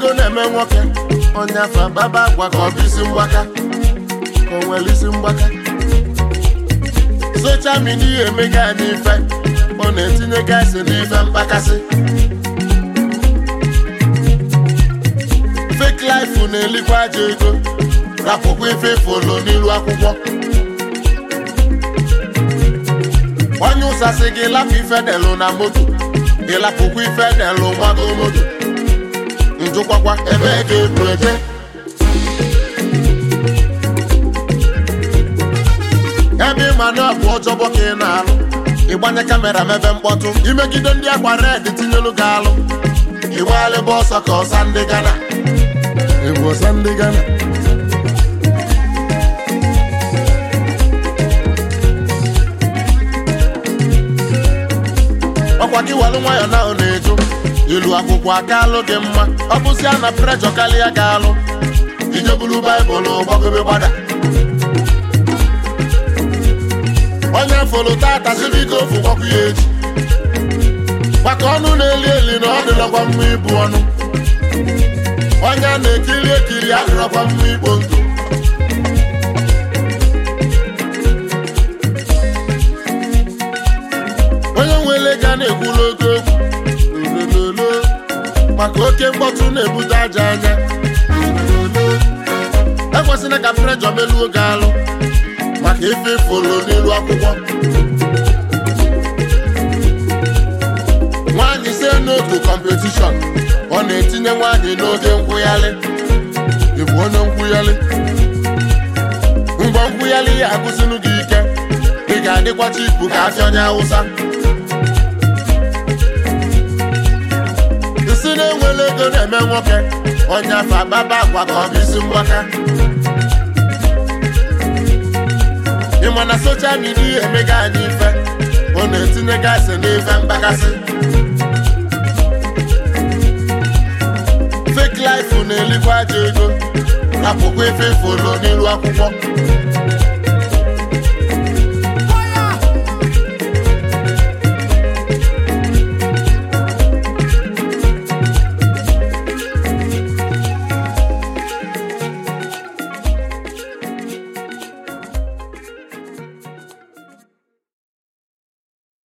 ego na-eme nwoke onye afa baba agwa ka ọ bụ isi mgbaka ka o nwere isi mgbaka social media emega anyị ife ọ na-etinye gasị n'ife mkpakasị fake life na-elikwa aja ego rapụkwa ife folo n'ilu akwụkwọ onye ụsasị gị lapụ ife delụ na moto gị lapụkwa ife delụ nwago moto njụkwakwa ebe ga-ebu eje ebe ịma na ọ bụ ọjọbọ ka ị na-alụ ịgbanye kamera mebe mkpọtụ imegide ndị akwa red tinyelu gị alụ ịgbalịba ọsọ ka ọsa ndị Ghana ịbụ ọsa ndị Ghana ọkwa gị walụ nwayọ na ọ na-eju ilu akwụkwọ aka alụ gị mma ọ bụzi a na prejọ karịa gị alụ ijebulu baịbụl gbagobe gbada onye folo tata zibigo ofu gwakwu ya echi maka ọnụ na-eli eli na ọ dịlọkwa mma ibu ọnụ onye a na-ekiri ekiri adịrọkwa mma ikpo ntụ onye nwere ga na-ekwulu oke okwu maka oke mkpọtụ na-ebute aja anya ekwesịrị ka prejọ meluo gị alụ maka ife folo n'elu akwụkwọ nwaanyị se n'otu kọmpetishọn ọ na-etinye nwaanyị n'oge nkwụghalị ịbụ onye nkwụghalị mgbe nkwụghalị ya agụsịnụ gị ike ị ga-adịkwacha ibu ka afịa onye Awụsa isi na-enwere ego na-eme nwoke onye afọ ababa akwa ka ọ bụ isi mgbaka ịma na social media emega anyị ife ọ na-etinye gasị n'ife mkpakasị fake life na-elikwa aja ego rapụkwa ife folo n'ilu akwụkwọ